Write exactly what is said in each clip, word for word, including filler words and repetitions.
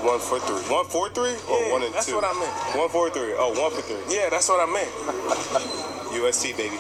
One for three. One for three or Yeah, one and that's two? what I meant. One for three. Oh, one for three. Yeah, that's what I meant. U S C, baby.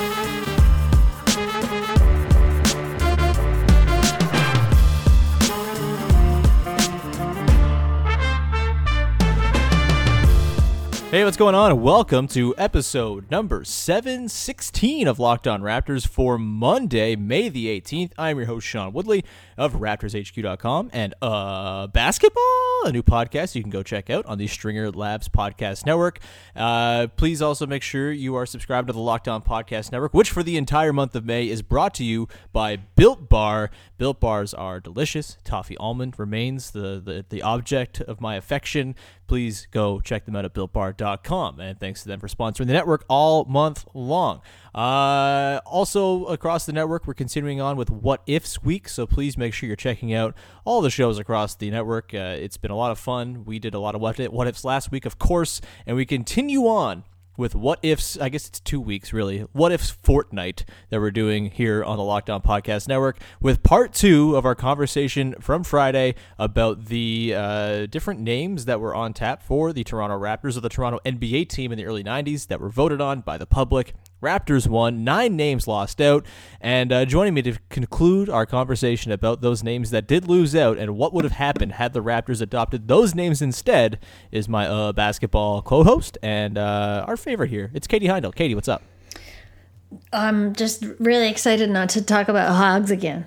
Hey, what's going on? Welcome to episode number seven sixteen of Locked On Raptors for Monday, May the eighteenth. I'm your host, Sean Woodley of Raptors H Q dot com and uh, Basketball, a new podcast you can go check out on the Stringer Labs Podcast Network. Uh, please also make sure you are subscribed to the Locked On Podcast Network, which for the entire month of May is brought to you by Built Bar. Built Bars are delicious. Toffee almond remains the, the, the object of my affection. Please go check them out at built bar dot com. And thanks to them for sponsoring the network all month long. Uh, also, across the network, we're continuing on with What Ifs Week, so please make sure you're checking out all the shows across the network. Uh, it's been a lot of fun. We did a lot of What If, What Ifs last week, of course, and we continue on with What Ifs, I guess it's two weeks, really, What Ifs Fortnite that we're doing here on the Locked On Podcast Network with part two of our conversation from Friday about the uh, different names that were on tap for the Toronto Raptors, or the Toronto N B A team in the early nineties that were voted on by the public. Raptors won, nine names lost out, and uh, joining me to conclude our conversation about those names that did lose out and what would have happened had the Raptors adopted those names instead is my uh, basketball co-host and uh, our favorite here. It's Katie Heindel. Katie, what's up? I'm just really excited not to talk about hogs again.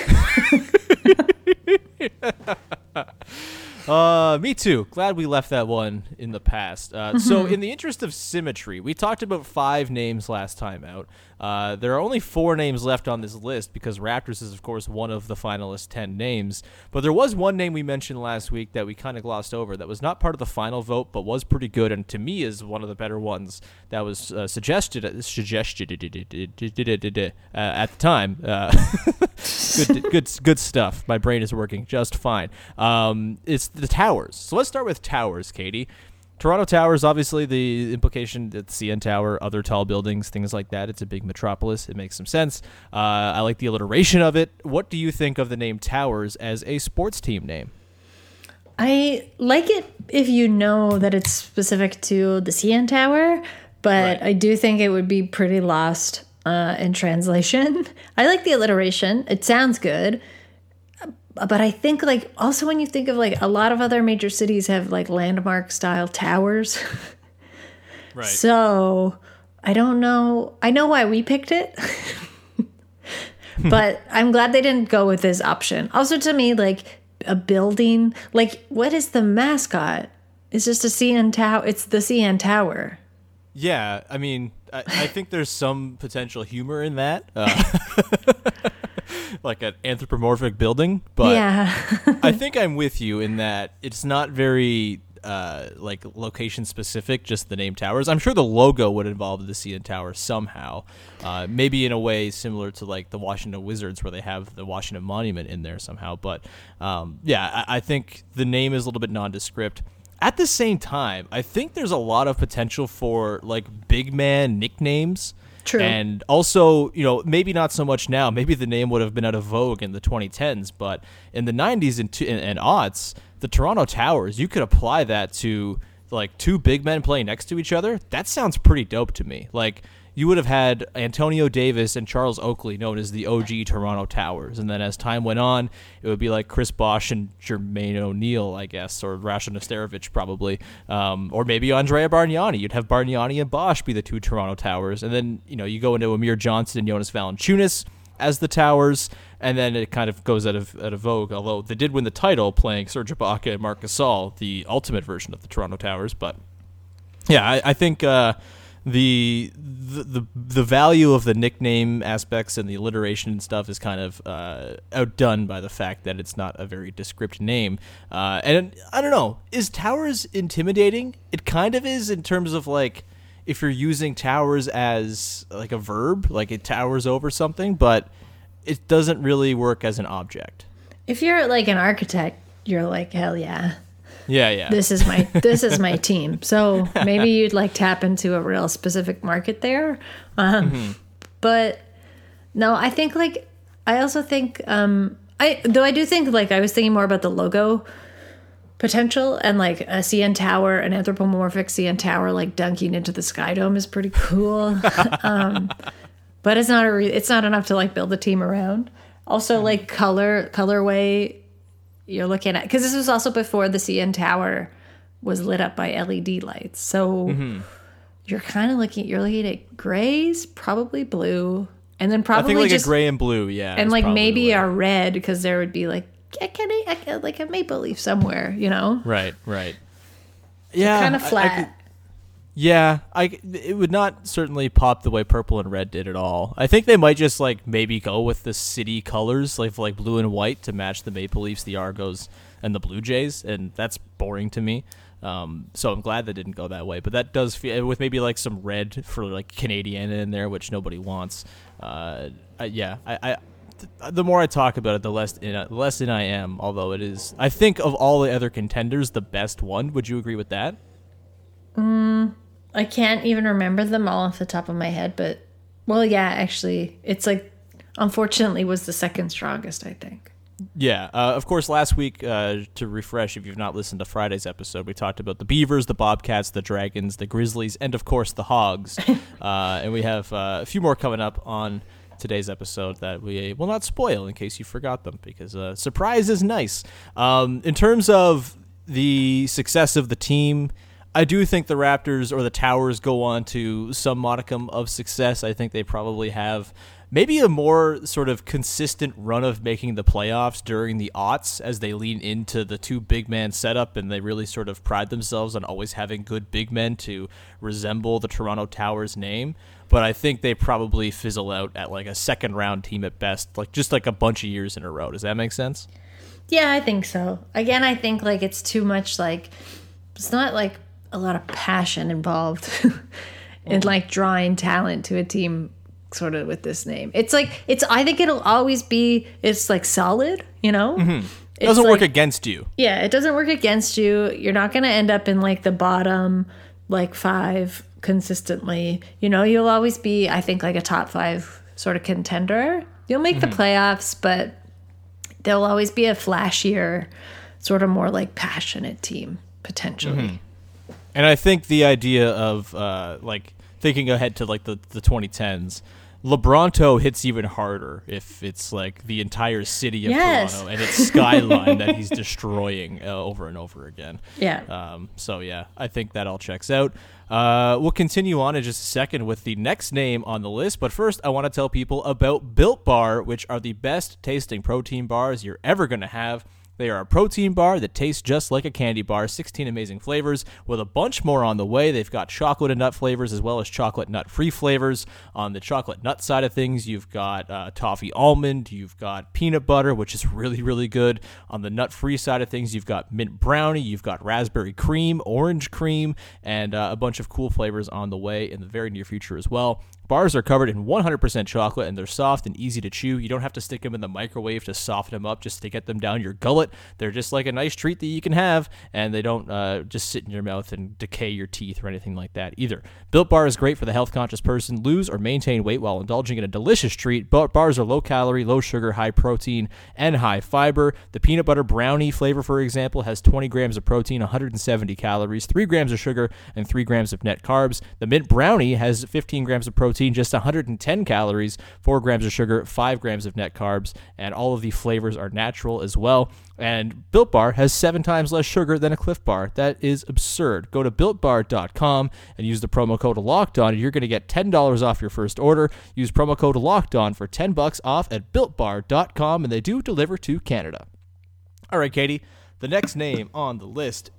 Uh, me too. Glad we left that one in the past. Uh, so in the interest of symmetry, we talked about five names last time out. Uh, there are only four names left on this list because Raptors is, of course, one of the finalist ten names. But there was one name we mentioned last week that we kind of glossed over that was not part of the final vote, but was pretty good, and to me is one of the better ones that was uh, suggested suggested uh, at the time. Uh, good, good, good stuff. My brain is working just fine. Um, it's the Towers. So let's start with Towers, Katie. Toronto Towers, obviously the implication that the C N Tower, other tall buildings, things like that. It's a big metropolis. It makes some sense. Uh, I like the alliteration of it. What do you think of the name Towers as a sports team name? I like it if you know that it's specific to the C N Tower, but Right. I do think it would be pretty lost uh, in translation. I like the alliteration. It sounds good. But I think, like, also when you think of, like, a lot of other major cities have, like, landmark-style towers. Right. So, I don't know. I know why we picked it. But I'm glad they didn't go with this option. Also, to me, like, a building, like, what is the mascot? It's just a C N Tower. It's the C N Tower. Yeah, I mean, I, I think there's some potential humor in that. Uh, like an anthropomorphic building, but Yeah. I think I'm with you in that it's not very uh, like location specific, just the name Towers. I'm sure the logo would involve the C N Tower somehow, uh, maybe in a way similar to like the Washington Wizards where they have the Washington Monument in there somehow. But um, yeah, I, I think the name is a little bit nondescript. At the same time, I think there's a lot of potential for like big man nicknames. True. And also, you know, maybe not so much now. Maybe the name would have been out of vogue in the twenty tens, but in the nineties and, and, and aughts, the Toronto Towers, you could apply that to like two big men playing next to each other. That sounds pretty dope to me. Like, you would have had Antonio Davis and Charles Oakley known as the O G Toronto Towers. And then as time went on, it would be like Chris Bosh and Jermaine O'Neal, I guess, or Rasha Nesterovic probably. Um, or maybe Andrea Bargnani. You'd have Bargnani and Bosh be the two Toronto Towers. And then, you know, you go into Amir Johnson and Jonas Valanciunas as the Towers. And then it kind of goes out of out of vogue, although they did win the title playing Serge Ibaka and Marc Gasol, the ultimate version of the Toronto Towers. But, yeah, I, I think... Uh, The, the the the value of the nickname aspects and the alliteration and stuff is kind of uh, outdone by the fact that it's not a very descript name. Uh, and I don't know, is Towers intimidating? It kind of is in terms of like if you're using towers as like a verb, like it towers over something, but it doesn't really work as an object. If you're like an architect, you're like, hell yeah. Yeah, yeah. This is my this is my team. So maybe you'd like tap into a real specific market there. Um, mm-hmm. But no, I think like I also think um, I though I do think like I was thinking more about the logo potential, and like a C N Tower, an anthropomorphic C N Tower, like dunking into the Sky Dome is pretty cool. um, but it's not a re- it's not enough to like build a team around. Also, mm-hmm. like color colorway, you're looking at, because this was also before the C N Tower was lit up by L E D lights, so mm-hmm. you're kind of looking you're looking at grays, probably blue, and then probably I think like just, a gray and blue, yeah, and like maybe a red, because there would be like a, a, like a maple leaf somewhere, you know? Right, right. Yeah, kind of flat. I, I could, yeah, I it would not certainly pop the way purple and red did at all. I think they might just like maybe go with the city colors, like like blue and white, to match the Maple Leafs, the Argos, and the Blue Jays, and that's boring to me. Um, so I'm glad they didn't go that way. But that does feel, with maybe like some red for like Canadian in there, which nobody wants. Uh, I, yeah, I, I th- the more I talk about it, the less in, the less in I am. Although it is, I think of all the other contenders, the best one. Would you agree with that? Mm, I can't even remember them all off the top of my head, but well, yeah, actually, it's like unfortunately was the second strongest, I think. Yeah, uh, of course, last week, uh, to refresh, if you've not listened to Friday's episode, we talked about the Beavers, the Bobcats, the Dragons, the Grizzlies, and, of course, the Hogs. uh, and we have uh, a few more coming up on today's episode that we will not spoil in case you forgot them, because uh, surprise is nice. Um, in terms of the success of the team, I do think the Raptors or the Towers go on to some modicum of success. I think they probably have maybe a more sort of consistent run of making the playoffs during the aughts as they lean into the two big man setup, and they really sort of pride themselves on always having good big men to resemble the Toronto Towers name. But I think they probably fizzle out at like a second round team at best, like just like a bunch of years in a row. Does that make sense? Yeah, I think so. Again, I think like it's too much, like it's not like a lot of passion involved in like drawing talent to a team sort of with this name. It's like, it's, I think it'll always be, it's like solid, you know? Mm-hmm. It doesn't like, work against you. Yeah, it doesn't work against you. You're not going to end up in like the bottom, like five consistently. You know, you'll always be, I think, like a top five sort of contender. You'll make mm-hmm. the playoffs, but there'll always be a flashier, sort of more like passionate team, potentially. Mm-hmm. And I think the idea of uh, like thinking ahead to like the, the twenty tens, LeBronto hits even harder if it's like the entire city of yes. Toronto and its skyline that he's destroying uh, over and over again. Yeah. Um, so yeah, I think that all checks out. Uh, we'll continue on in just a second with the next name on the list, but first I want to tell people about Built Bar, which are the best tasting protein bars you're ever going to have. They are a protein bar that tastes just like a candy bar, sixteen amazing flavors with a bunch more on the way. They've got chocolate and nut flavors as well as chocolate nut-free flavors. On the chocolate nut side of things, you've got uh, toffee almond, you've got peanut butter, which is really, really good. On the nut-free side of things, you've got mint brownie, you've got raspberry cream, orange cream, and uh, a bunch of cool flavors on the way in the very near future as well. Bars are covered in one hundred percent chocolate, and they're soft and easy to chew. You don't have to stick them in the microwave to soften them up just to get them down your gullet. They're just like a nice treat that you can have, and they don't uh, just sit in your mouth and decay your teeth or anything like that either. Built Bar is great for the health-conscious person. Lose or maintain weight while indulging in a delicious treat. Built Bars are low-calorie, low-sugar, high-protein, and high-fiber. The peanut butter brownie flavor, for example, has twenty grams of protein, one hundred seventy calories, three grams of sugar, and three grams of net carbs. The mint brownie has fifteen grams of protein, just one hundred ten calories, four grams of sugar, five grams of net carbs, and all of the flavors are natural as well. And Built Bar has seven times less sugar than a Cliff Bar. That is absurd. Go to built bar dot com and use the promo code LOCKEDON, and you're going to get ten dollars off your first order. Use promo code LOCKEDON for ten bucks off at built bar dot com, and they do deliver to Canada. All right, Katie, the next name on the list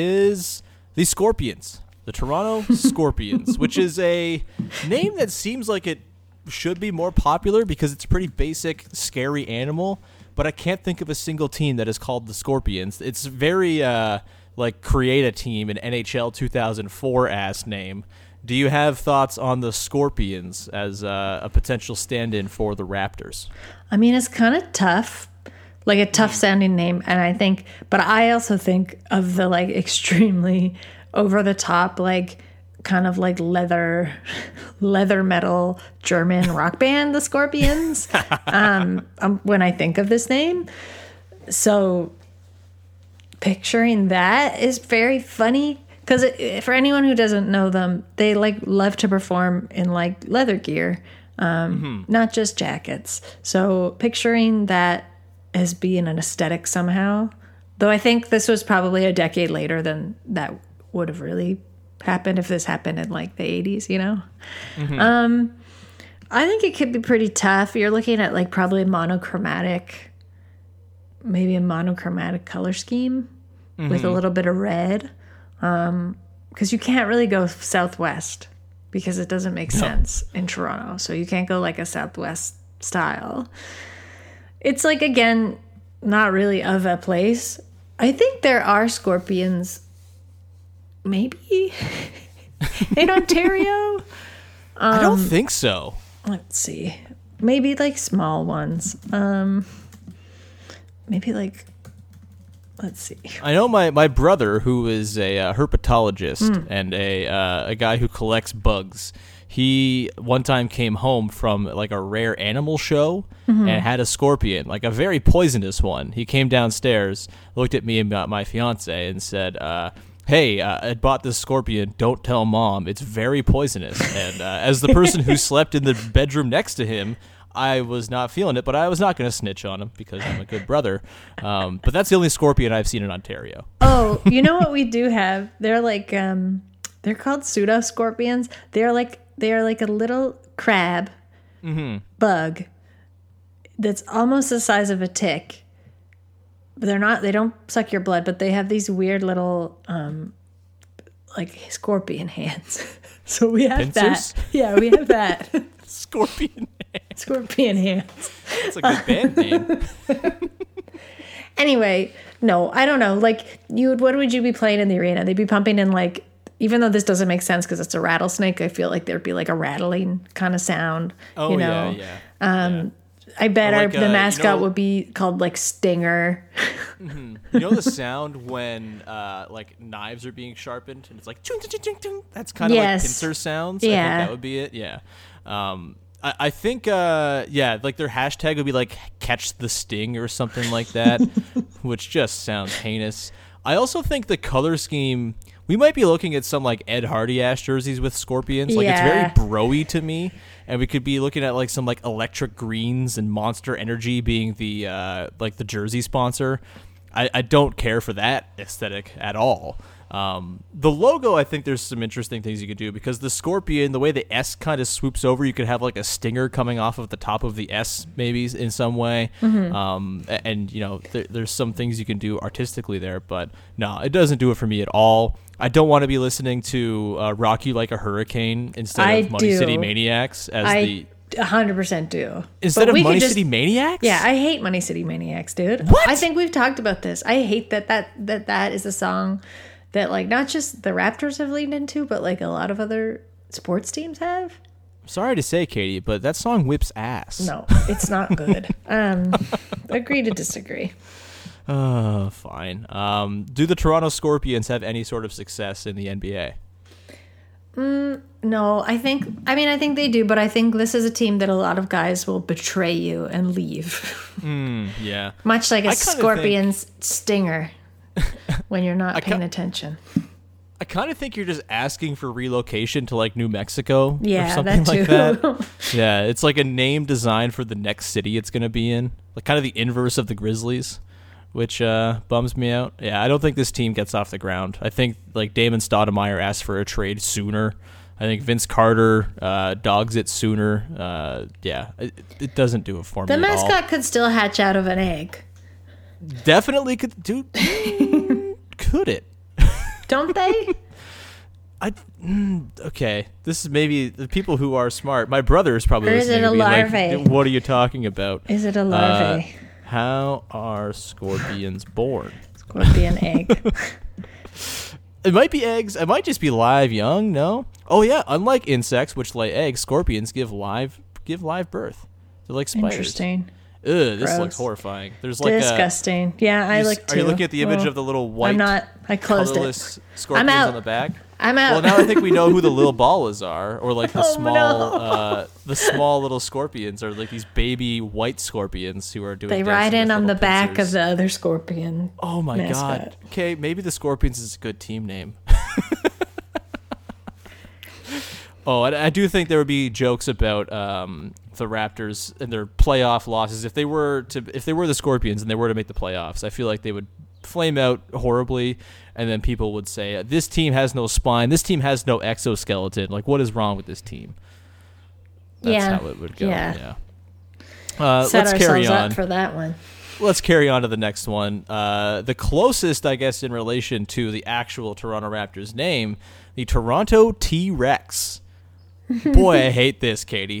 is the Scorpions. The Toronto Scorpions, which is a name that seems like it should be more popular because it's a pretty basic, scary animal, but I can't think of a single team that is called the Scorpions. It's very, uh, like, create a team, an N H L two thousand four-ass name. Do you have thoughts on the Scorpions as uh, a potential stand-in for the Raptors? I mean, it's kind of tough, like a tough-sounding name, and I think, but I also think of the, like, extremely over the top, like kind of like leather, leather metal German rock band, the Scorpions. um, um, when I think of this name, so picturing that is very funny because for anyone who doesn't know them, they like love to perform in like leather gear, um, mm-hmm. not just jackets. So picturing that as being an aesthetic somehow, though I think this was probably a decade later than that would have really happened if this happened in like the eighties, you know? Mm-hmm. Um, I think it could be pretty tough. You're looking at like probably monochromatic, maybe a monochromatic color scheme mm-hmm. with a little bit of red. Um, because you can't really go southwest because it doesn't make no. sense in Toronto. So you can't go like a southwest style. It's like, again, not really of a place. I think there are scorpions maybe in Ontario. Um, I don't think so. Let's see. Maybe like small ones. Um, maybe like, let's see. I know my, my brother, who is a uh, herpetologist mm. and a uh, a guy who collects bugs, he one time came home from like a rare animal show mm-hmm. and had a scorpion, like a very poisonous one. He came downstairs, looked at me and my fiance and said, uh, hey, uh, I bought this scorpion. Don't tell mom. It's very poisonous. And uh, as the person who slept in the bedroom next to him, I was not feeling it, but I was not going to snitch on him because I'm a good brother. Um, but that's the only scorpion I've seen in Ontario. Oh, you know what we do have? They're like, um, they're called pseudo scorpions. They're like, they're like a little crab mm-hmm. bug that's almost the size of a tick. But they're not, they don't suck your blood, but they have these weird little, um, like scorpion hands. So we have Pincers? that. Yeah, we have that. Scorpion hands. Scorpion hands. That's a good band name. Anyway, no, I don't know. Like, you would, what would you be playing in the arena? They'd be pumping in like, even though this doesn't make sense because it's a rattlesnake, I feel like there'd be like a rattling kind of sound. Oh, you know? yeah, yeah. Um, yeah. I bet like, our, the uh, mascot you know, would be called like Stinger. Mm-hmm. You know the sound when uh, like knives are being sharpened and it's like chung, chung, chung, chung. That's kind of yes. like pincer sounds. Yeah. I think that would be it. Yeah. Um, I, I think uh, yeah, like their hashtag would be like catch the sting or something like that, which just sounds heinous. I also think the color scheme, we might be looking at some like Ed Hardy-ass jerseys with scorpions. Like yeah. it's very bro-y to me. And we could be looking at like some like electric greens and Monster Energy being the uh, like the jersey sponsor. I, I don't care for that aesthetic at all. Um, the logo, I think there's some interesting things you could do because the scorpion, the way the S kind of swoops over, you could have like a stinger coming off of the top of the S maybe in some way. Mm-hmm. Um, and, you know, there, there's some things you can do artistically there, but no, it doesn't do it for me at all. I don't want to be listening to uh, Rock You Like a Hurricane instead I of Money do. City Maniacs as I the... one hundred percent do. Instead But of we Money could just- City Maniacs? Yeah, I hate Money City Maniacs, dude. What? I think we've talked about this. I hate that that that, that is a song that like not just the Raptors have leaned into, but like a lot of other sports teams have. Sorry to say, Katie, but that song whips ass. No, it's not good. um, agree to disagree. Oh, fine. Um, do the Toronto Scorpions have any sort of success in the N B A? Mm, no, I think, I mean, I think they do, but I think this is a team that a lot of guys will betray you and leave. Mm, yeah. Much like a I kinda scorpion's stinger when you're not I paying ca- attention. I kind of think you're just asking for relocation to like New Mexico Yeah, or something that like too. that. Yeah, it's like a name design for the next city it's going to be in. Like kind of the inverse of the Grizzlies, which uh, bums me out. Yeah, I don't think this team gets off the ground. I think like Damon Stoudemire asked for a trade sooner. I think Vince Carter uh, dogs it sooner. Uh, yeah, it, it doesn't do it for The me at all. mascot could still hatch out of an egg. Definitely could do. Could it? Don't they? I mm, okay. This is maybe the people who are smart. My brother is probably Or is listening it a and being larvae? like, "What are you talking about? Is it a larvae? Uh, how are scorpions born? Scorpion egg. It might be eggs. It might just be live young. No. Oh yeah. Unlike insects, which lay eggs, scorpions give live give live birth. They're like spiders. Interesting. Ugh, this Gross. looks horrifying. There's like Disgusting. yeah, a. I you s- look Are too. you looking at the image Well, of the little white, I'm not. I closed colorless it. scorpions out. on the back? I'm out. Well, now I think we know who the little ballas are, or like the Oh, small, no. uh, the small little scorpions, or like these baby white scorpions who are doing. They dancing ride in with on the little back pincers. of the other scorpion. Oh my mascot. god. Okay, maybe the Scorpions is a good team name. Oh, I, I do think there would be jokes about um, the Raptors and their playoff losses if they were to if they were the Scorpions and they were to make the playoffs. I feel like they would flame out horribly, and then people would say, "This team has no spine. This team has no exoskeleton. Like, what is wrong with this team?" That's Yeah. how it would go. Yeah. Yeah. Uh, Set let's carry ourselves on. up for that one. Let's carry on to the next one. Uh, the closest, I guess, in relation to the actual Toronto Raptors name, the Toronto T-Rex. Boy, I hate this, Katie.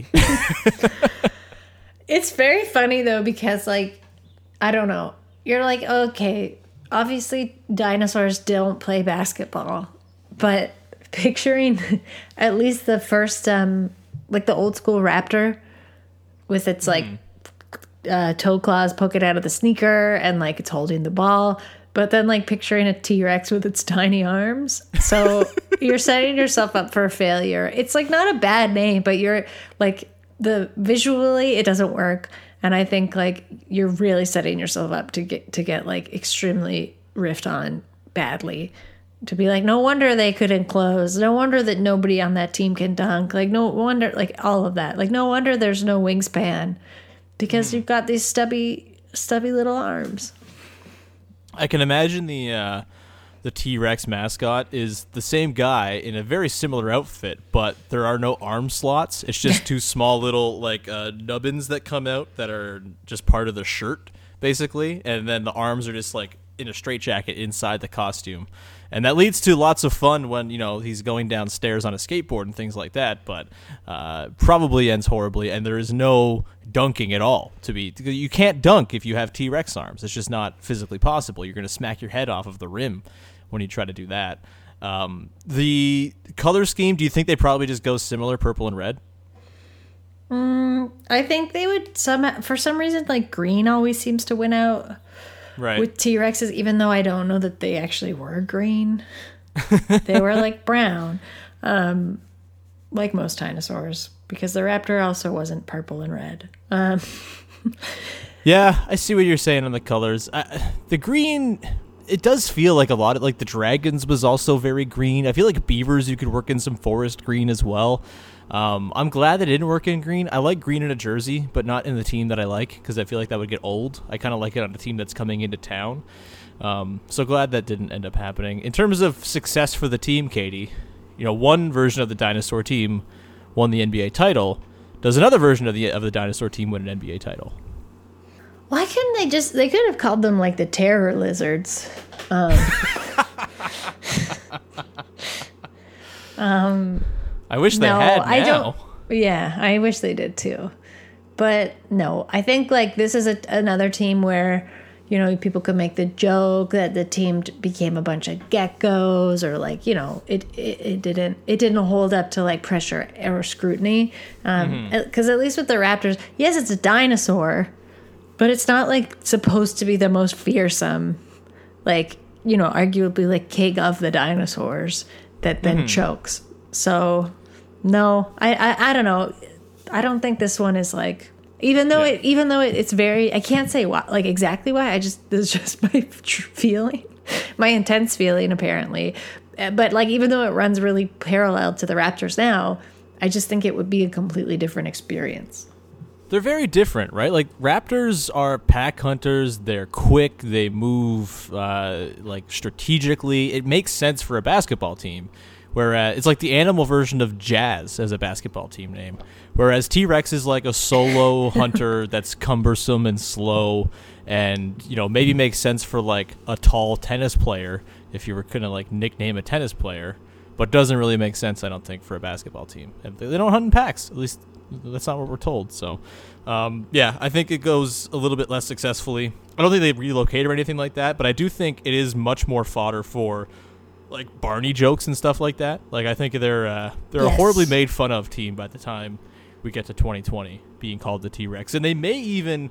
It's very funny though because like I don't know. You're like, okay, obviously dinosaurs don't play basketball, but picturing at least the first um like the old school raptor with its like uh, toe claws poking out of the sneaker and like it's holding the ball, but then like picturing a T-Rex with its tiny arms. So you're setting yourself up for failure. It's like not a bad name, but you're like the visually it doesn't work. And I think like you're really setting yourself up to get to get like extremely riffed on badly. To be like, no wonder they couldn't close. No wonder that nobody on that team can dunk. Like no wonder, like all of that. Like no wonder there's no wingspan because you've got these stubby, stubby little arms. I can imagine the uh, the T-Rex mascot is the same guy in a very similar outfit, but there are no arm slots. It's just two small little like uh, nubbins that come out that are just part of the shirt, basically, and then the arms are just like in a straitjacket inside the costume. And that leads to lots of fun when, you know, he's going downstairs on a skateboard and things like that, but uh, probably ends horribly, and there is no dunking at all. To be, you can't dunk if you have T-Rex arms. It's just not physically possible. You're going to smack your head off of the rim when you try to do that. Um, the color scheme, do you think they probably just go similar, purple and red? Mm, I think they would, some for some reason, like green always seems to win out. Right. With T-Rexes, even though I don't know that they actually were green. They were like brown, um, like most dinosaurs, because the raptor also wasn't purple and red. Um, Yeah, I see what you're saying on the colors. I, the green, it does feel like a lot of, like the dragons was also very green. I feel like beavers, you could work in some forest green as well. Um, I'm glad that it didn't work in green. I like green in a jersey, but not in the team that I like because I feel like that would get old. I kind of like it on a team that's coming into town. Um, so glad that didn't end up happening. In terms of success for the team, Katie, you know, one version of the dinosaur team won the N B A title. Does another version of the of the dinosaur team win an N B A title? why couldn't they just, they could have called them like the terror lizards. Um, um I wish they no, had I now. don't. Yeah, I wish they did too. But no, I think like this is a, another team where, you know, people could make the joke that the team t- became a bunch of geckos, or like, you know, it, it, it didn't it didn't hold up to like pressure or scrutiny. Um, Mm-hmm. because at least with the Raptors, yes, it's a dinosaur, but it's not like supposed to be the most fearsome, like, you know, arguably like king of the dinosaurs that then Mm-hmm. chokes. So no, I, I I don't know. I don't think this one is like, even though Yeah. it even though it, it's very, I can't say why, like exactly why. I just, this is just my tr- feeling, my intense feeling apparently. Uh, But like even though it runs really parallel to the Raptors now, I just think it would be a completely different experience. They're very different, right? Like Raptors are pack hunters. They're quick. They move uh, like strategically. It makes sense for a basketball team. Whereas it's like the animal version of Jazz as a basketball team name. Whereas T-Rex is like a solo hunter that's cumbersome and slow, and you know maybe makes sense for like a tall tennis player if you were gonna like nickname a tennis player, but doesn't really make sense, I don't think, for a basketball team. And they don't hunt in packs. At least that's not what we're told. So, um, yeah, I think it goes a little bit less successfully. I don't think they relocate or anything like that, but I do think it is much more fodder for like Barney jokes and stuff like that. Like I think they're uh, they're a Yes. horribly made fun of team by the time we get to twenty twenty, being called the T-Rex, and they may even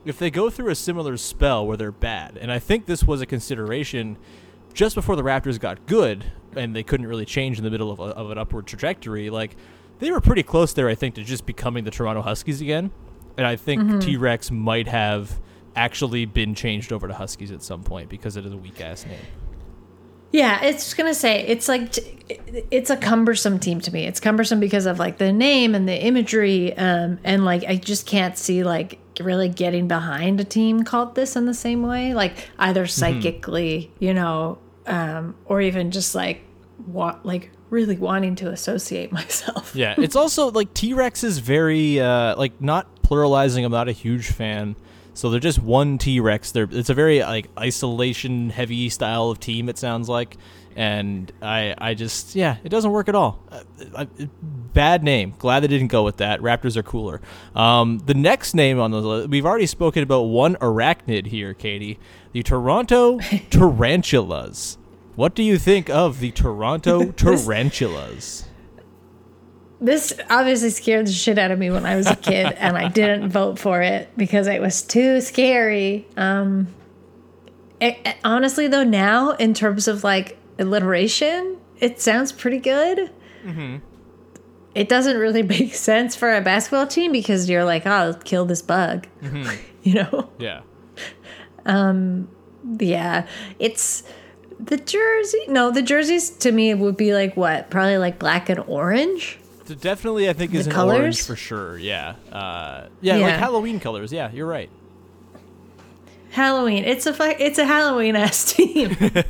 if they go through a similar spell where they're bad, and I think this was a consideration just before the Raptors got good and they couldn't really change in the middle of, a, of an upward trajectory, like they were pretty close there, I think, to just becoming the Toronto Huskies again. And I think mm-hmm. T-Rex might have actually been changed over to Huskies at some point because it is a weak-ass name. Yeah, it's just gonna say it's like it's a cumbersome team to me. It's cumbersome because of like the name and the imagery, um, and like I just can't see like really getting behind a team called this in the same way, like either psychically, mm-hmm. you know, um, or even just like what like really wanting to associate myself. Yeah, it's also like T-Rex is very uh, like not pluralizing. I'm not a huge fan. So they're just one T-Rex. They're, it's a very like isolation heavy style of team, it sounds like. And I I just, yeah, it doesn't work at all. Uh, I, bad name. Glad they didn't go with that. Raptors are cooler. Um, the next name on the list, we've already spoken about one arachnid here, Katie. The Toronto Tarantulas. What do you think of the Toronto Tarantulas? This obviously scared the shit out of me when I was a kid, and I didn't vote for it because it was too scary. Um, it, it, honestly, though, now, in terms of, like, alliteration, it sounds pretty good. Mm-hmm. It doesn't really make sense for a basketball team because you're like, oh, I'll kill this bug. Mm-hmm. You know? Yeah. Um, yeah. It's... The jersey... No, the jerseys, to me, would be, like, what? Probably, like, black and orange? Definitely, I think, is an orange for sure. Yeah. Uh, yeah, yeah, like Halloween colors. Yeah, you're right. Halloween. It's a fu- it's a Halloween-ass team.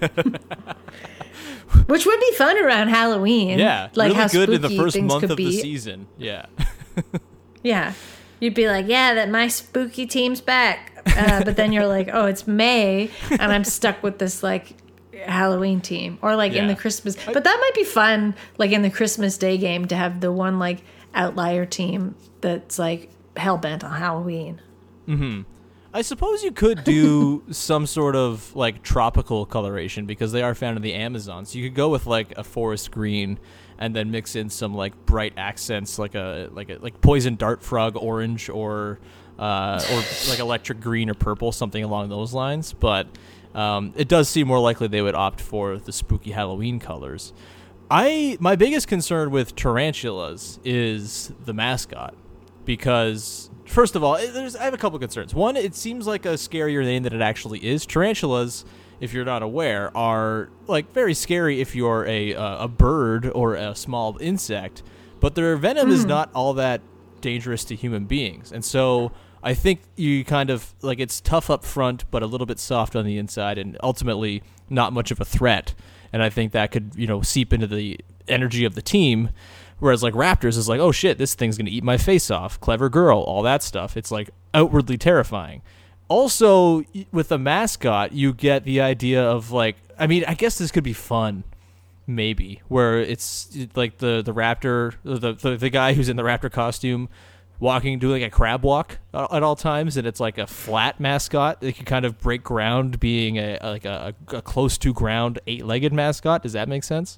Which would be fun around Halloween. Yeah, like really how good spooky in the first things month could of be. the season. Yeah. Yeah. You'd be like, yeah, that my spooky team's back. Uh, but then you're like, oh, it's May, and I'm stuck with this, like, Halloween team, or like yeah. in the Christmas, but that might be fun, like in the Christmas Day game, to have the one like outlier team that's like hell-bent on Halloween. Mm-hmm. I suppose you could do some sort of like tropical coloration because they are found in the Amazon, so you could go with like a forest green and then mix in some like bright accents like a like a like poison dart frog orange, or uh or like electric green or purple, something along those lines. But Um, it does seem more likely they would opt for the spooky Halloween colors. I my biggest concern with tarantulas is the mascot, because first of all, there's I have a couple concerns. One, it seems like a scarier name than it actually is. Tarantulas, if you're not aware, are like very scary if you're a uh, a bird or a small insect, but their venom mm. is not all that dangerous to human beings, and so I think you kind of, like, it's tough up front, but a little bit soft on the inside, and ultimately not much of a threat. And I think that could, you know, seep into the energy of the team. Whereas, like, Raptors is like, oh, shit, this thing's going to eat my face off. Clever girl, all that stuff. It's, like, outwardly terrifying. Also, with the mascot, you get the idea of, like, I mean, I guess this could be fun, maybe, where it's, like, the, the Raptor, the, the, the guy who's in the Raptor costume walking, doing like a crab walk at all times, and it's like a flat mascot. It can kind of break ground, being a like a, a close to ground eight-legged mascot. Does that make sense?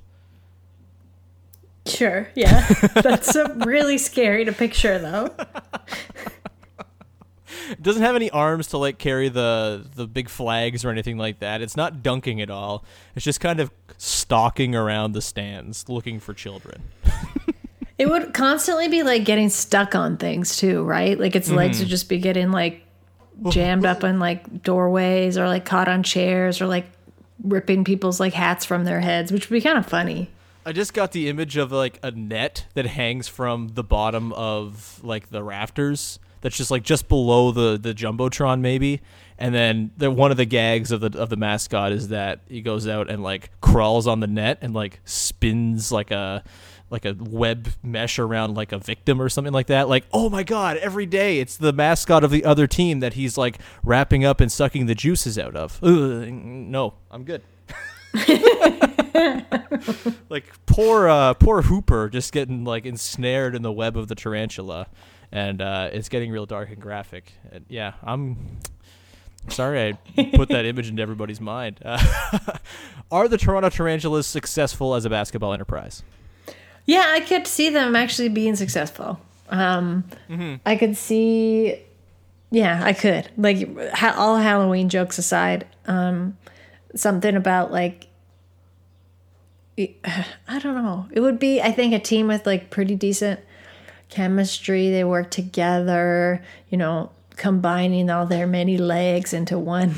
Sure. Yeah, that's uh, really scary to picture, though. It doesn't have any arms to like carry the the big flags or anything like that. It's not dunking at all. It's just kind of stalking around the stands, looking for children. It would constantly be like getting stuck on things too, right? Like its mm-hmm. legs would just be getting like jammed up in like doorways, or like caught on chairs, or like ripping people's like hats from their heads, which would be kind of funny. I just got the image of like a net that hangs from the bottom of like the rafters. That's just like just below the, the Jumbotron maybe. And then the, one of the gags of the of the mascot is that he goes out and like crawls on the net and like spins like a like a web mesh around like a victim or something like that. Like, oh my God, every day it's the mascot of the other team that he's like wrapping up and sucking the juices out of. Ugh, no, I'm good. Like poor uh, poor Hooper just getting like ensnared in the web of the tarantula, and uh, it's getting real dark and graphic. And yeah, I'm sorry I put that image into everybody's mind. Uh, are the Toronto Tarantulas successful as a basketball enterprise? Yeah, I could see them actually being successful. Um, mm-hmm. I could see Yeah, I could. Like, ha- all Halloween jokes aside, um, something about, like, I don't know. It would be, I think, a team with, like, pretty decent chemistry. They work together, you know, combining all their many legs into one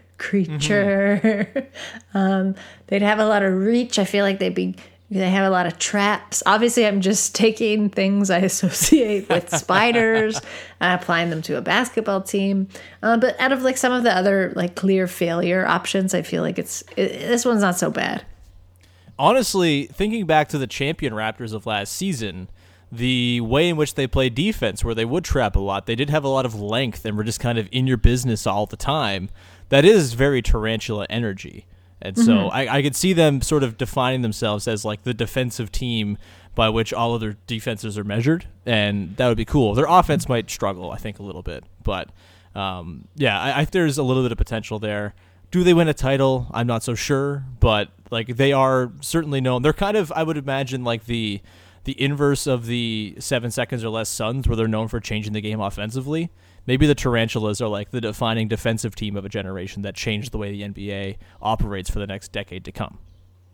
creature. Mm-hmm. um, they'd have a lot of reach. I feel like they'd be, they have a lot of traps. Obviously, I'm just taking things I associate with spiders and applying them to a basketball team. Uh, but out of like some of the other like clear failure options, I feel like it's it, this one's not so bad. Honestly, thinking back to the champion Raptors of last season, the way in which they played defense, where they would trap a lot, they did have a lot of length and were just kind of in your business all the time. That is very Tarantula energy. And so mm-hmm. I, I could see them sort of defining themselves as like the defensive team by which all other defenses are measured, and that would be cool. Their offense might struggle, I think, a little bit. But, um, yeah, I, I think there's a little bit of potential there. Do they win a title? I'm not so sure, but like they are certainly known. They're kind of, I would imagine, like the the inverse of the seven seconds or less Suns, where they're known for changing the game offensively. Maybe the Tarantulas are like the defining defensive team of a generation that changed the way the N B A operates for the next decade to come.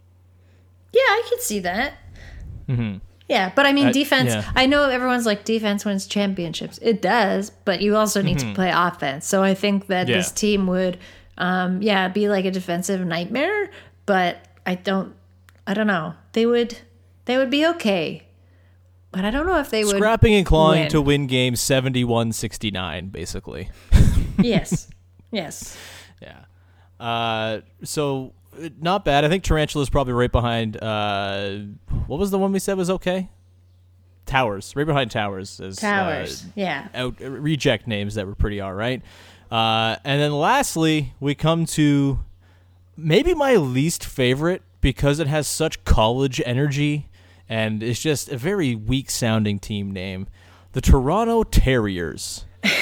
Yeah, I could see that. Mm-hmm. Yeah, but I mean, uh, defense, yeah. I know everyone's like, defense wins championships. It does, but you also need mm-hmm. to play offense. So I think that yeah. this team would, um, yeah, be like a defensive nightmare, but I don't, I don't know. They would, they would be okay. But I don't know if they would Scrapping and clawing win. to win game seventy-one sixty-nine, basically. Yes. Yes. Yeah. Uh, so, not bad. I think Tarantula's probably right behind, uh, what was the one we said was okay? Towers. Right behind Towers. As, Towers, uh, yeah. Out, reject names that were pretty all right. Uh, and then lastly, we come to maybe my least favorite because it has such college energy. And it's just a very weak-sounding team name. The Toronto Terriers.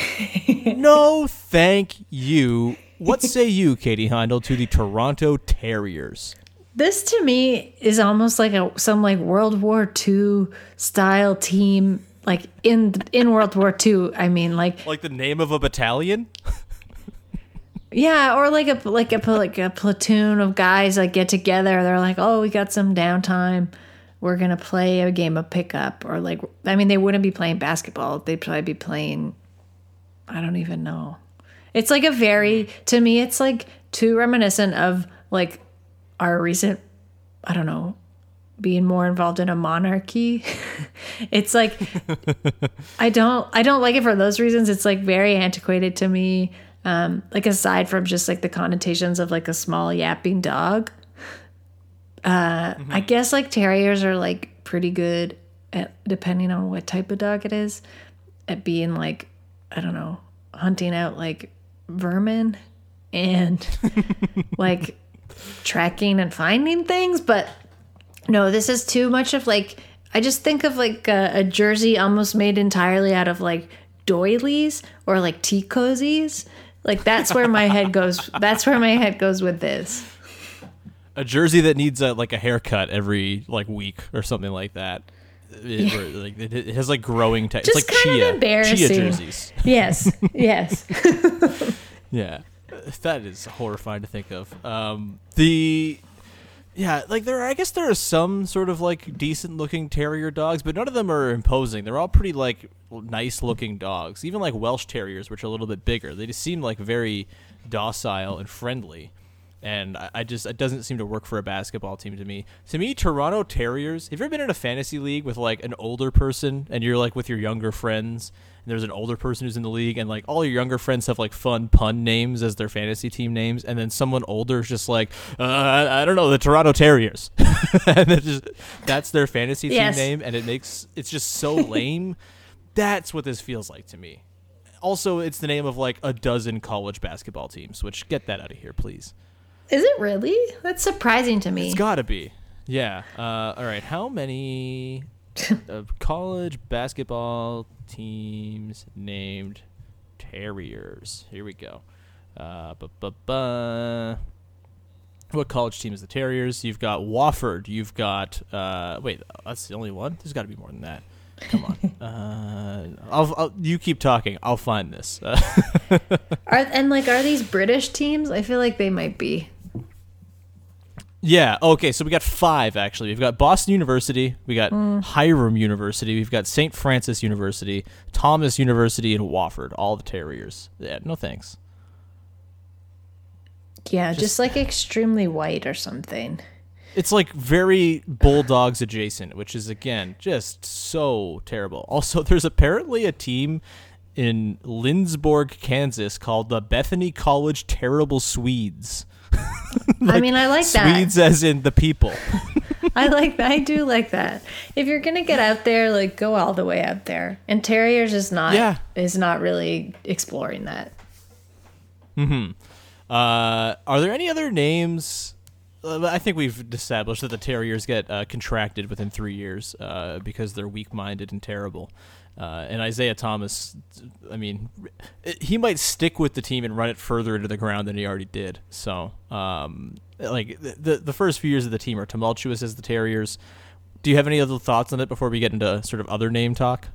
No, thank you. What say you, Katie Heindel, to the Toronto Terriers? This, to me, is almost like a some like World War Two style team. Like, in in World War Two, I mean, like... Like the name of a battalion? Yeah, or like a, like, a, like a platoon of guys like get together. They're like, oh, we got some downtime. We're going to play a game of pickup, or like, I mean, they wouldn't be playing basketball. They'd probably be playing, I don't even know. It's like a very, to me, it's like too reminiscent of like our recent, I don't know, being more involved in a monarchy. It's like, I don't, I don't like it for those reasons. It's like very antiquated to me. Um, like aside from just like the connotations of like a small yapping dog. Uh, mm-hmm. I guess like terriers are like pretty good at, depending on what type of dog it is, at being like, I don't know, hunting out like vermin and like tracking and finding things. But no, this is too much of like, I just think of like a, a jersey almost made entirely out of like doilies or like tea cozies. Like that's where my head goes. That's where my head goes with this. A jersey that needs a, like a haircut every like week or something like that. It, Yeah. or, like, it, it has like growing te- Just it's like kind chia, of embarrassing. chia jerseys. Yes, yes. Yeah, that is horrifying to think of. Um, the yeah, like there, are, I guess there are some sort of like decent looking terrier dogs, but none of them are imposing. They're all pretty like nice looking dogs. Even like Welsh Terriers, which are a little bit bigger, they just seem like very docile and friendly. And I, I just, it doesn't seem to work for a basketball team to me. To me, Toronto Terriers, have you ever been in a fantasy league with like an older person and you're like with your younger friends and there's an older person who's in the league and like all your younger friends have like fun pun names as their fantasy team names, and then someone older is just like, uh, I, I don't know, the Toronto Terriers. And it's just, that's their fantasy Yes. team name, and it makes, it's just so lame. That's what this feels like to me. Also, it's the name of like a dozen college basketball teams, which get that out of here, please. Is it really? That's surprising to me. It's got to be. Yeah. Uh, all right. How many uh, college basketball teams named Terriers? Here we go. Uh, bu- bu- bu- What college team is the Terriers? You've got Wofford. You've got... Uh, wait, that's the only one? There's got to be more than that. Come on. Uh, I'll, I'll you keep talking. I'll find this. Uh, Are and like are these British teams? I feel like they might be. yeah. Okay. So we got five actually. We've got Boston University. We got Mm. Hiram University. We've got Saint Francis University, Thomas University, and Wofford. All the Terriers. Yeah. No thanks. Yeah, just, like extremely white or something. It's like very Bulldogs adjacent, which is again just so terrible. Also, there's apparently a team in Lindsborg, Kansas called the Bethany College Terrible Swedes. I mean, I like that. Swedes as in the people. I like that. I do like that. If you're gonna get out there, like go all the way out there. And Terriers is not Yeah. is not really exploring that. Uh, are there any other names? Uh, I think we've established that the Terriers get uh, contracted within three years uh, because they're weak-minded and terrible. Uh, and Isaiah Thomas, I mean, he might stick with the team and run it further into the ground than he already did. So, um, like the the first few years of the team are tumultuous as the Terriers. Do you have any other thoughts on it before we get into sort of other name talk?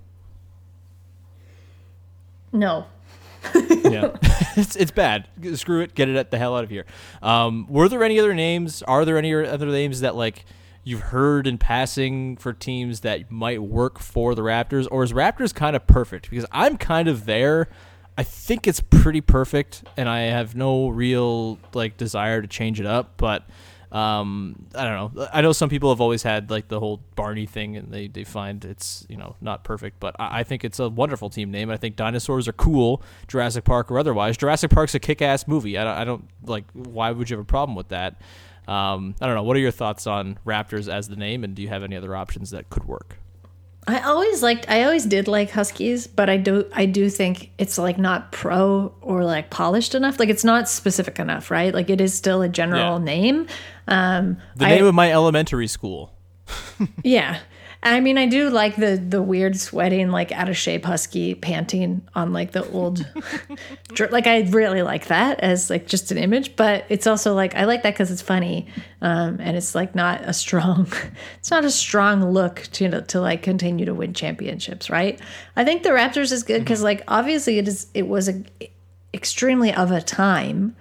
No. Yeah, it's it's bad. Screw it. Get it the hell out of here. Um, were there any other names? Are there any other names that like you've heard in passing for teams that might work for the Raptors, or is Raptors kind of perfect? Because I'm kind of there. I think it's pretty perfect, and I have no real like desire to change it up. But um, I don't know. I know some people have always had like the whole Barney thing, and they, they find it's you know not perfect. But I, I think it's a wonderful team name. I think dinosaurs are cool, Jurassic Park or otherwise. Jurassic Park's a kick-ass movie. I don't, I don't like. Why would you have a problem with that? Um, I don't know. What are your thoughts on Raptors as the name, and do you have any other options that could work? I always liked I always did like Huskies, but I do I do think it's like not pro or like polished enough. Like it's not specific enough, right? Like it is still a general Yeah. name. Um The I- name of my elementary school. Yeah. I mean, I do like the the weird sweating, like out of shape husky panting on like the old, dr- like I really like that as like just an image. But it's also like I like that because it's funny, um, and it's like not a strong, it's not a strong look to you know, to like continue to win championships, right? I think the Raptors is good because like obviously it is it was a, extremely of a time,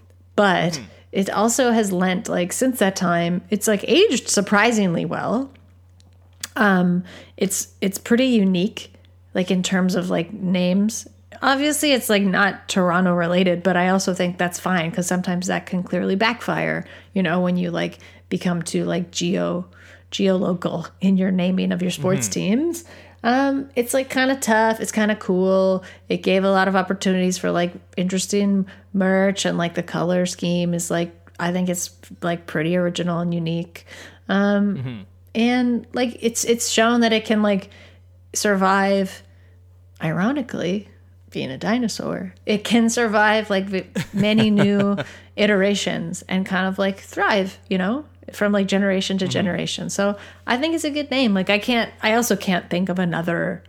but it also has lent like since that time it's like aged surprisingly well. Um, it's it's pretty unique, like in terms of like names. Obviously, it's like not Toronto related, but I also think that's fine because sometimes that can clearly backfire. You know, when you like become too like geo geolocal in your naming of your sports teams. Um, it's like kind of tough. It's kind of cool. It gave a lot of opportunities for like interesting merch, and like the color scheme is like I think it's like pretty original and unique. Um, And like it's it's shown that it can like survive, ironically, being a dinosaur. It can survive like v- many new iterations and kind of like thrive, you know, from like generation to generation. So I think it's a good name. Like I can't I also can't think of another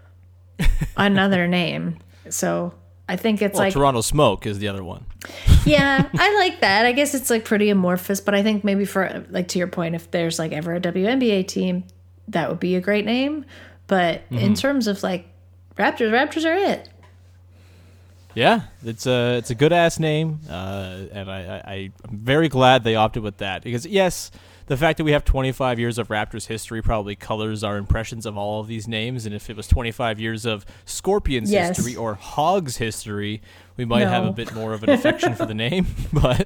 another name. So I think it's Well, like Toronto Smoke is the other one. yeah, I like that. I guess it's like pretty amorphous, but I think maybe for like to your point, if there's like ever a W N B A team, that would be a great name. But in terms of like Raptors, Raptors are it. Yeah, it's a it's a good ass name, uh, and I, I I'm very glad they opted with that because yes, the fact that we have twenty-five years of Raptors history probably colors our impressions of all of these names, and if it was twenty-five years of Scorpions Yes. history or Hogs history, we might have No. a bit more of an affection for the name, but.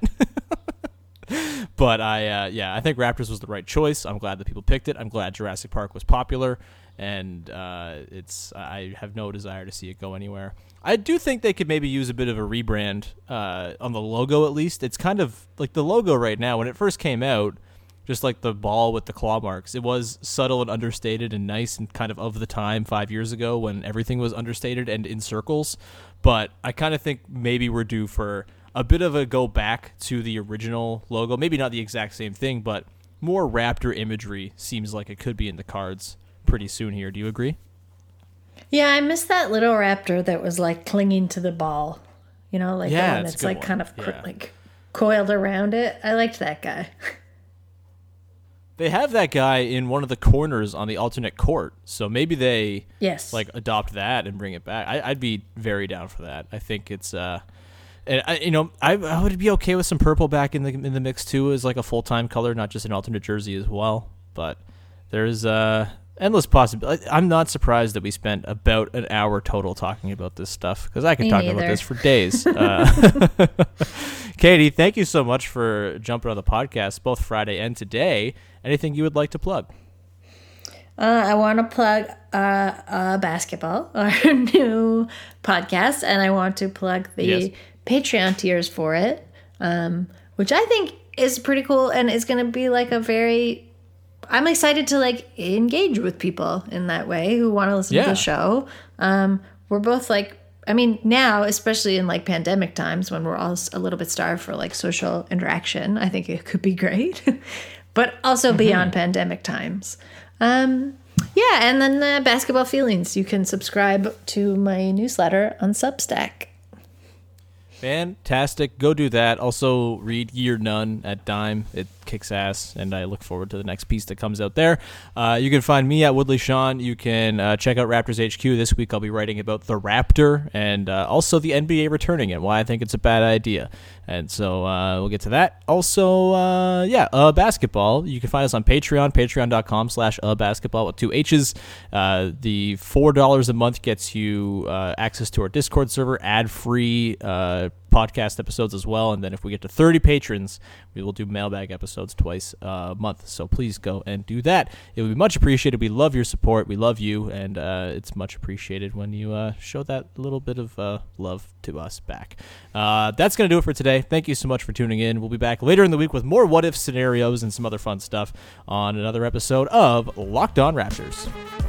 But I, uh, yeah, I think Raptors was the right choice. I'm glad that people picked it. I'm glad Jurassic Park was popular, and uh, it's. I have no desire to see it go anywhere. I do think they could maybe use a bit of a rebrand uh, on the logo at least. It's kind of like the logo right now. When it first came out, just like the ball with the claw marks, it was subtle and understated and nice and kind of of the time five years ago when everything was understated and in circles. But I kind of think maybe we're due for a bit of a go back to the original logo. Maybe not the exact same thing, but more Raptor imagery seems like it could be in the cards pretty soon here. Do you agree? Yeah, I miss that little raptor that was like clinging to the ball. You know, like Yeah, the one it's a that's good like one. kind of cr- Yeah. like coiled around it. I liked that guy. They have that guy in one of the corners on the alternate court, so maybe they Yes. like adopt that and bring it back. I, I'd be very down for that. I think it's, uh, and I, you know, I, I would be okay with some purple back in the in the mix too, as like a full time color, not just an alternate jersey as well. But there's uh, endless possibility. I'm not surprised that we spent about an hour total talking about this stuff because I could Me talk neither. about this for days. uh, Katie, thank you so much for jumping on the podcast both Friday and today. Anything you would like to plug? Uh, I want to plug uh, uh, Basketball, our new podcast, and I want to plug the Yes. Patreon tiers for it, um, which I think is pretty cool and is going to be like a very. I'm excited to like engage with people in that way who want to listen Yeah. to the show. Um, we're both like, I mean, now, especially in like pandemic times when we're all a little bit starved for like social interaction, I think it could be great. But also beyond pandemic times. Um, yeah, and then uh, Basketball Feelings. You can subscribe to my newsletter on Substack. Fantastic. Go do that. Also, read Year None at Dime. It kicks ass, and I look forward to the next piece that comes out there. Uh, you can find me at Woodley Sean. You can uh, check out Raptors H Q. This week I'll be writing about the Raptor and uh, also the N B A returning and why I think it's a bad idea. And so uh, we'll get to that. Also, uh, yeah, uh, basketball. You can find us on Patreon, patreon.com slash uh, basketball with two H's. Uh, the four dollars a month gets you uh, access to our Discord server, ad-free uh, podcast episodes as well. And then if we get to thirty patrons, we will do mailbag episodes twice a month. So please go and do that. It would be much appreciated. We love your support. We love you. And uh, it's much appreciated when you uh, show that little bit of uh, love to us back. Uh, that's going to do it for today. Thank you so much for tuning in. We'll be back later in the week with more what-if scenarios and some other fun stuff on another episode of Locked On Raptors.